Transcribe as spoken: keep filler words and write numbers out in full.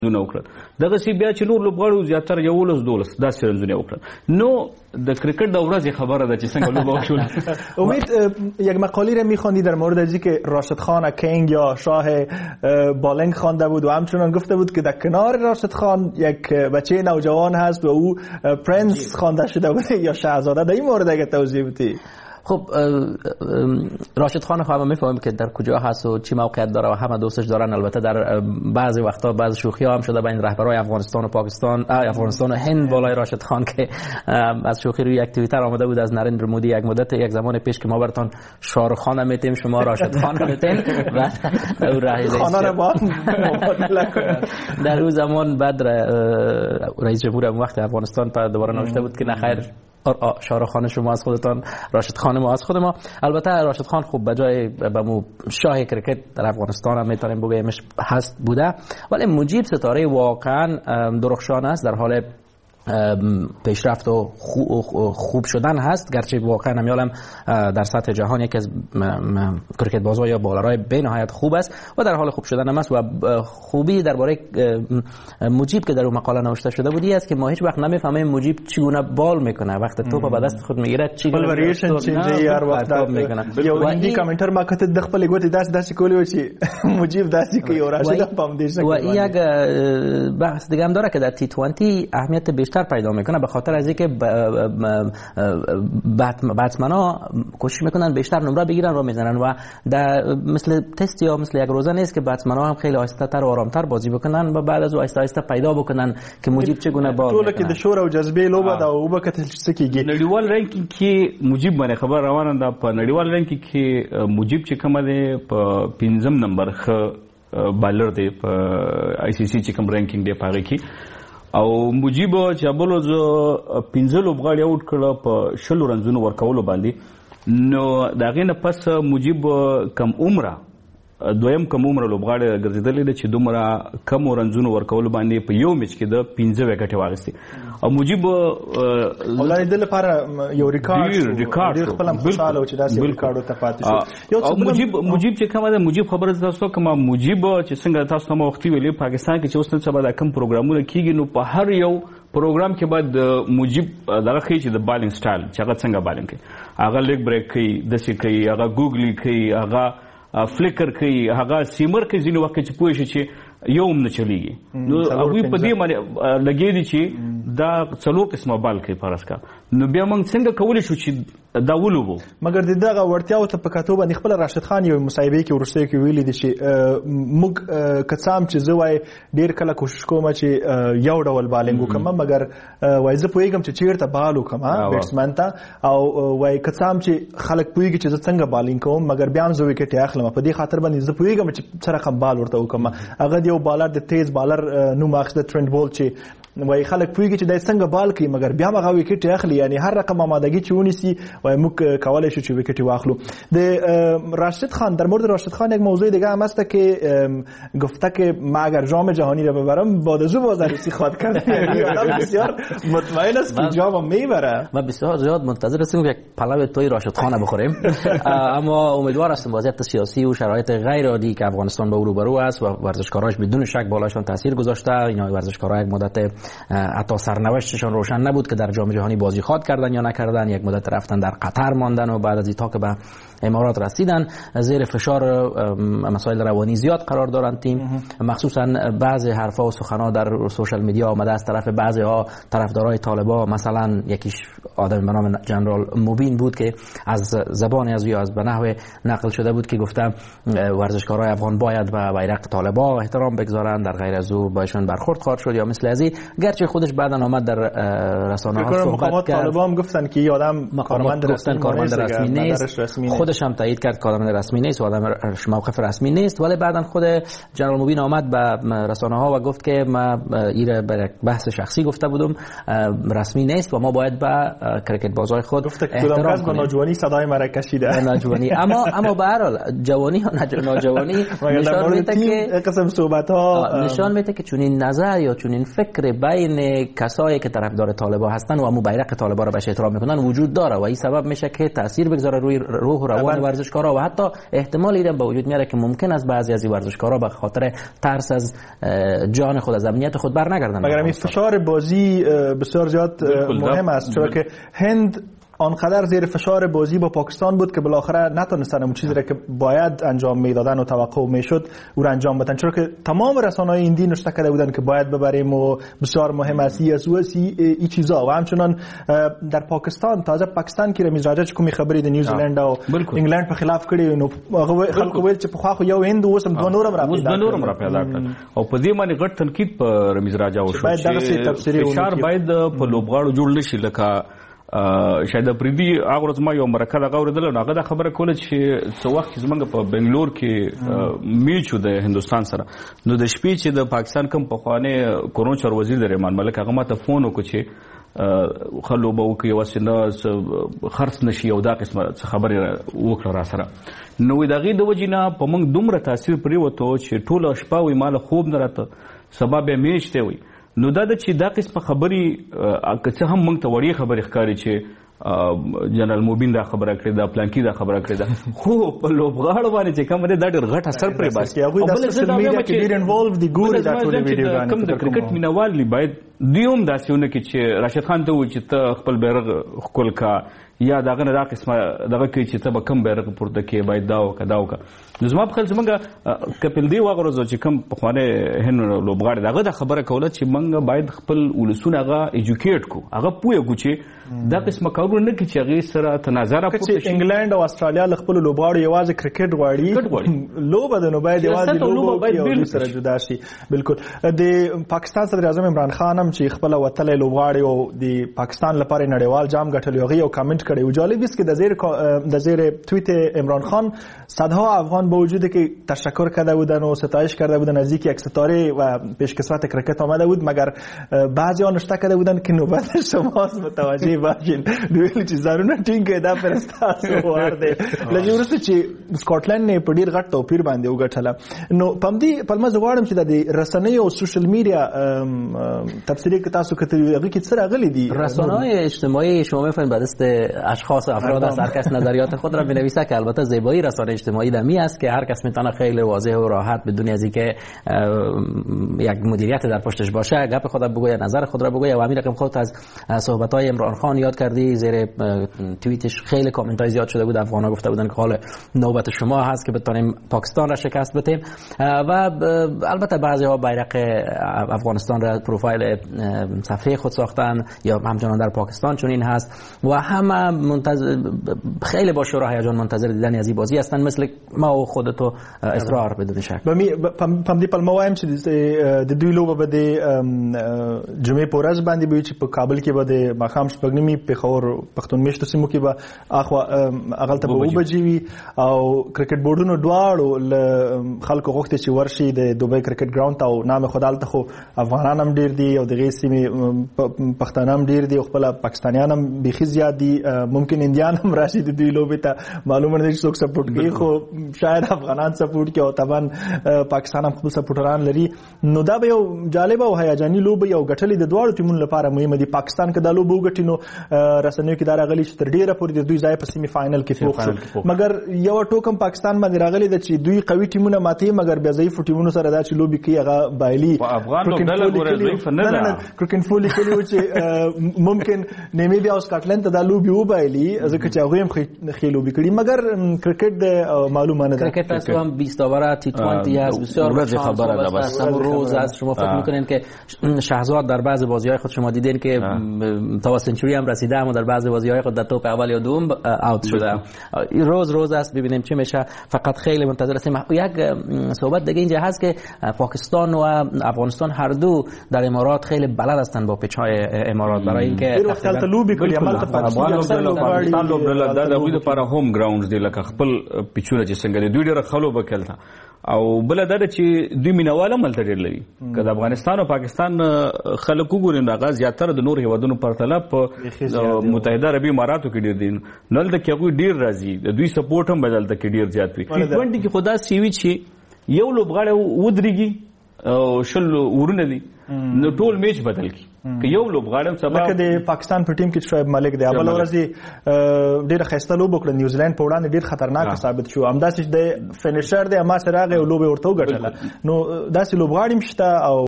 نو وکړل دغه سی بیا چې نور لوبغاړو زیاتره یولس دولس داسې رنزونه وکړل نو د کرکټ د ورځې خبره ده چې څنګه لوبه وشول. امید یک مقالی رو میخوندی در مورد از اینکه راشد خان کینگ یا شاه بالنگ خوانده بود و همچنان گفته بود که در کنار راشد خان یک بچه نوجوان هست و او پرنس خوانده شده بود یا شاهزاده. در این مورد اگه توضیح بدی. خب راشد خان خواهم میفهمیم که در کجا هست و چی موقعیت داره و همه دوستش دارن. البته در بعضی وقتا بعض شوخی ها هم شده بین رهبرای افغانستان و پاکستان افغانستان و هند بالای راشد خان که از شوخی روی یک توییتر آمده بود از نریندر مودی یک مدت یک زمان پیش که ما براتون شاهرخ خان میتیم شما راشد خان میتیم بعد او رئیس در اون زمان بعد رئیس جمهور اون وقت افغانستان دوباره نوشته بود که نه خیر شاهرخ خان شما از خودتان راشد خان ما از خود ما. البته راشد خان خوب بجای بمو شاه کرکت در افغانستان هم میتونیم بگیمش هست بوده ولی مجیب ستاره واقعا درخشان است در حال پیشرفت و خوب شدن هست گرچه واقعا نمیالم در سطح جهان یکی از کرکت بازها یا بالرهای به نهایت خوب است و در حال خوب شدن هم است و خوبی درباره مجیب که در اون مقاله نوشته شده بودی است که ما هیچ وقت نمیفهمیم مجیب چگونه بال میکنه وقتی توپ به دست خود میگیره چگونه وریشن چنجی هر وقت میکنه یا این کامنتر ما کته دخل گوت دست دست کولی و چی مجیب دستی که راشد پام دیش و یک بحث دیگه هم داره که در تی بیست اهمیت بیشتر پیدا میکنه به خاطر از اینکه بتمنا کوشش میکنن بیشتر نمره بگیرن و میزنن و در مثل تست یا مثل یک روزه نیست که بتمنا هم خیلی آهسته تر و آرامتر بازی بکنن و بعد از او آهسته آهسته پیدا بکنن که مجیب چگونه بال ټول کې د شور او جذبې لوبه دا او وکتل چې کیږي. نړیوال رانکینګ کې مجیب باندې خبر روانه ده. په نړیوال رانکینګ کې مجیب چې کومه ده په پنځم نمبر خ بالر دی په آی سی سی چې کوم رانکینګ دی پاره کې او مجیب چې بل ز پنځه لوبغاړي اوټ کړه په شلو رنزونو ورکولو باندې نو دا غینه پس مجیب کم عمره دویم کم عمره لوبغاړي ګرځیدل دي چې دومره کم رنزونو ورکولو باندې په یو میچ کې د پنځه وکټ واغستي او مجیب ولای د لپاره یو ریکارډ ریکارډ خپل خوشاله چې داسې ریکارډ ته پاتې شو. او مجیب مجیب چې کومه ده مجیب خبره تاسو کوم مجیب چې څنګه تاسو نو وختي ویلې پاکستان کې چې اوس نه سبا د کم پروګرامونه کیږي نو په هر یو پروګرام کې بعد مجیب دغه خي چې د بالینګ سټایل چې هغه څنګه بالینګ کوي هغه لیګ بریک کوي د سې کوي هغه ګوګلی کوي هغه فلیکر کوي هغه سیمر کوي ځینې وخت چې پوه شي چې یوم نه چلیږي نو هغه په دې باندې لګې دي چې دا څلور قسمه بال کوي فرض کا نو بیا موږ څنګه کولی شو چې دا ولوبو مګر د دغه ورتیاو ته په کتو باندې خپل راشد خان یو مصاحبه کې ورسته کې ویلي دي چې موږ کڅام چې زوای ډیر کله کوشش کوم چې یو ډول بالینګ وکم مګر وای زه پویګم چې چیرته بال وکم بیټسمن ته او وای کڅام چې خلک پویږي چې زه څنګه بالینګ کوم مګر بیا هم زه وکټ اخلم په دې خاطر باندې زه پویګم چې سره خم بال ورته وکم هغه یو بالر د تیز بالر نو ماخذ د ټرند بول چې وای خلک پویږي چې دای څنګه بال کوي مګر بیا هغه وکټ اخلي یعنی هر رقم آمادگی چې ونیسي وای موږ کولای شو چې وکټ واخلو. د راشد خان در مورد راشد خان یک موضوع دیگه هم است که گفته که ما اگر جام جهانی رو ببرم بادزو بازرسی خواهد کرد. آدم بسیار مطمئن است که جام میبره. ما بسیار زیاد منتظر هستیم یک پلو توی راشد خان بخوریم اما امیدوار هستم وضعیت سیاسی و شرایط غیر عادی که افغانستان با او روبرو است و ورزشکاراش بدون شک بالاشون تاثیر گذاشته. اینا ورزشکارا یک مدت حتی سرنوشتشان روشن نبود که در جام جهانی بازی خواد کردن یا نکردن. یک مدت رفتن در قطر ماندن و بعد از این تا که به امارات رسیدن زیر فشار مسائل روانی زیاد قرار دارن تیم مخصوصا بعضی حرفا و سخنها در سوشال میدیا آمده از طرف بعضی ها طرفدارای طالبان مثلا یکیش آدم به نام جنرال مبین بود که از زبان از یا از به نحو نقل شده بود که گفته ورزشکارای افغان باید به بیرق طالبان احترام بگذارن در غیر از او باشون برخورد خواهد شد یا مثل ازی. گرچه خودش بعدا آمد در رسانه‌ها صحبت کرد طالبان گفتن که این آدم کارمند رسمی, کارمند رسمی نیست خودش هم تایید کرد کارمند رسمی نیست و آدم موقف رسمی نیست ولی بعدا خود جنرال مبین آمد به رسانه‌ها و گفت که ما این بحث شخصی گفته بودم رسمی نیست و ما باید به کرکت بازای خود احترام کنیم. نوجوانی صدای مرا کشیده نوجوانی اما اما به هر حال جوانی یا نوجوانی نشان میده که قسم صحبت ها نشان میده که چون این نظر یا چون این فکر بین کسایی که طرفدار طالبان هستن و همون بیرق طالبان را بهش احترام میکنن وجود داره و این سبب میشه که تاثیر بگذاره روی روح و روان ورزشکارا و حتی احتمالی هم به وجود میاره که ممکن است بعضی از این ورزشکارا به خاطر ترس از جان خود از امنیت خود برنگردن. مگر این فشار بازی بسیار زیاد مهم است، چون که هند آنقدر زیر فشار بازی با پاکستان بود که بالاخره نتونستن اون چیزی را که باید انجام میدادن و توقع میشد او را انجام بدن، چون که تمام رسانه‌های هندی نوشته کرده بودن که باید ببریم و بسیار مهم است ای از او این چیزا. و همچنان در پاکستان تازه پاکستان کې رمیز راجا چې کومې خبرې د نیوزیلند او انګلند په خلاف کړي نو هغه خلکو ویل چې په خوا خو یو هند اوس هم دوه نورم را پیدا نورم را پیدا کړ او په دې باندې غټ تنقید په رمیز راجا وشو چې فشار باید په لوبغاړو جوړ نشي لکه شاید پریدي هغه ورځ ما یو مرکه دغه اورېدله نو هغه دا خبره کوله چې څه وخت زمونږ په بنګلور کې میچ و د هندوستان سره نو د شپې چې د پاکستان کوم پخوانی کورون چار وزیر د رحمان ملک هغه ما ته فون وکړ چې خلو به وکړي یواسې نه خرڅ نشي او دا قسمه خبرې وکړه را سره نو د هغې د وجې نه په موږ دومره تاثیر پرېوتو چې ټوله شپه وي ما له خوب نه راته سبا بیا میچ دی وي نو دا د چې دا قسمه خبرې که څه هم موږ ته وړې خبرې ښکاري چې جنرال موبین دا خبره کړې ده پلانکي دا خبره کړې ده خو په لوبغاړو باندې چې کوم دی دا ډېر غټ اثر پرې باسي هغوی د سوشل میډیا کې ډېر انوالو دي ګوري دا ټولې ویډیوګانې کوم د کرکټ مینوال دي باید دوی هم داسې ونه کړي چې راشد خان ته ووایي چې ته خپل بیرغ ښکل کا یا دغه نه دا قسمه دغه کوي چې ته به کوم بیرغ پورته کړې باید دا وکړه دا وکړه نو زما په خیال زمونږ کپیل دیو هغه ورځ چې کوم پخوانی هند لوبغاړی د هغه دا خبره کوله چې موږ باید خپل ولسونه هغه ایجوکیټ کړو هغه پوه کړو چې دا قسمه کارونه نه کړي چې هغې سره تنازع راپورته شي. انګلند او استرالیا له خپلو لوبغاړو یوازې کرکټ غواړي لوبه ده نو باید یوازې لوبه وکړي او دوی سره جدا شي. بالکل د پاکستان صدر اعظم عمران خان هم چې خپله وتلی لوبغاړی او د پاکستان لپاره نړیوال جام ګټلی هغې یو کامنټ کړی و. جالب است که در زیر در زیر توییت عمران خان صدها افغان با وجودی که تشکر کرده بودن و ستایش کرده بودن از اینکه یک ستاره و پیشکسوت کرکت آمده بود مگر بعضی ها نوشته کرده بودن که نوبت شماست متوجه باشین دویل چې ځانونه ټینګ کړئ دا پر ستاسو وار دی. لږ وروسته چې سکاټلند نه په ډېر غټ توپیر باندې وګټله نو په همدې پلمه زه غواړم چې د رسنیو او سوشل میډیا تفسیري که تاسو کتلي هغې کې څه راغلي دي؟ رسانه‌های اجتماعی شما می‌فهمید به دست اشخاص افراد است هر کس نظریات خود را بنویسه که البته زیبایی رسانه اجتماعی دمی است که هر کس میتونه خیلی واضح و راحت بدون از اینکه یک مدیریت در پشتش باشه گپ خود را بگوید نظر خود را بگوید. و همین رقم خود از صحبت های عمران خان یاد کردی زیر توییتش خیلی کامنت های زیاد شده بود افغانا گفته بودن که حال نوبت شما هست که بتونیم پاکستان را شکست بدیم و البته بعضی ها بیرق افغانستان را پروفایل صفحه خود ساختن یا همچنان در پاکستان چون این هست و همه منتظر خیلی با شور و هیجان منتظر دیدن از این بازی هستن مثل ما و خودتو اصرار بدون شک. بمی پم دی پلمه وایم چې د دوی لوبه به د جمعې په ورځ باندې به چې په کابل کې به د ماښام شپږ نیمې پېښور پښتون میشتو سیمو کې به اخوا هغلته به اووه بجې وي او کرکټ بورډونو دواړو له خلکو غوښتي چې ورشي د دوبۍ کرکټ ګراوند ته او نام خو دلته خو افغانان هم ډېر دي او دغې سیمې پښتانه هم ډېر دي او خپله پاکستانیان هم بیخي زیات دي ممکن اندیان هم راشي د دوی لوبې ته معلومه نه ده چې څوک سپورټ کوي خو شاید افغانان سپورټ کوي او طبعا پاکستان هم خپل سپورټران لري نو دا به یو جالبه او هیجاني لوبه یو ګټلې د دواړو ټیمونو لپاره مهمه دي. پاکستان که دا لوبه وګټي نو رسنیو کې دا راغلي چې تر ډېره پورې د دوی ځای په سیمي فاینل کې پوخ شو مګر یوه ټوکم پاکستان باندې راغلي ده چې دوی قوي ټیمونه ماتوي مګر بیا ضعیفو ټیمونو سره دا چې لوبې کوي هغه بایلي کرکن فو لیکلي و چې ممکن نیمیبیا او سکاټلند ته دا لوبې وبایلي ځکه چې هغوی هم ښې لوبې کړي مګر کرکټ د معلومه نه ده. کرکټ اصلا هم بیست اوور تی بیست است بسیار خبره است روز است شما فکر میکنین که شهزاد در بعض بازی‌های خود شما دیدین که تا سنچوری هم رسیده اما در بعض بازی‌های خود در توپ اول یا دوم اوت شده. روز روز است ببینیم چه میشه فقط خیلی منتظر هستیم. یک صحبت دیگه اینجا هست که پاکستان و افغانستان هر دو در امارات خیلی بلد هستند با پیچ‌های امارات برای اینکه وخت ته لوبي کوي عمل ته پاکستان لوبډله دا د دوی لپاره هوم ګراوندز دی لکه خپل پیچونه چې څنګه دي دوی ډېره ښه لوبه کړله او بله دا ده چې دوی مینوال هم هلته ډېر لري که د افغانستان او پاکستان خلک وګوري نو هغه زیاتره د نورو هېوادونو پرتله په متحده عربي اماراتو کې ډېر دي نو هلته کې هغوی ډېر راځي د دوی سپورټ هم باید هلته کې ډېر زیات وي. ټي ټوینټي کې خو داسې وي چې یو لوبغاړی ودرېږي شل ورونه دي نو ټول میچ بدل کی که یو لوبغاړی سبا لکه د پاکستان په ټیم کې شعیب ملک دی اول ورځ ډېره ښایسته لوبه وکړه نیوزیلند په وړاندې ډېر خطرناک ثابت شو همداسې د فینیشر دی اما سره هغه لوبه ورته وګټله نو داسې لوبغاړي هم شته او